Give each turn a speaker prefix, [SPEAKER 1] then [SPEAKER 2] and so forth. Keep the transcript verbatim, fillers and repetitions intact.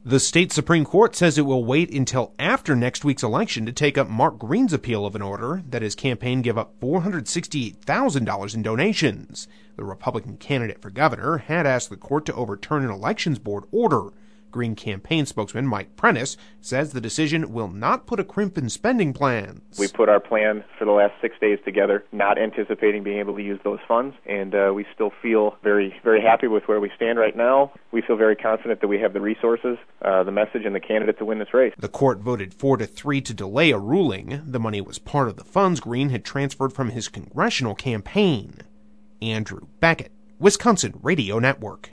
[SPEAKER 1] The state Supreme Court says it will wait until after next week's election to take up Mark Green's appeal of an order that his campaign give up four hundred sixty-eight thousand dollars in donations. The Republican candidate for governor had asked the court to overturn an elections board order. Green campaign spokesman Mike Prentice says the decision will not put a crimp in spending plans.
[SPEAKER 2] We put our plan for the last six days together, not anticipating being able to use those funds, and uh, we still feel very, very happy with where we stand right now. We feel very confident that we have the resources, uh, the message, and the candidate to win this race.
[SPEAKER 1] The court voted four to three to delay a ruling. The money was part of the funds Green had transferred from his congressional campaign. Andrew Beckett, Wisconsin Radio Network.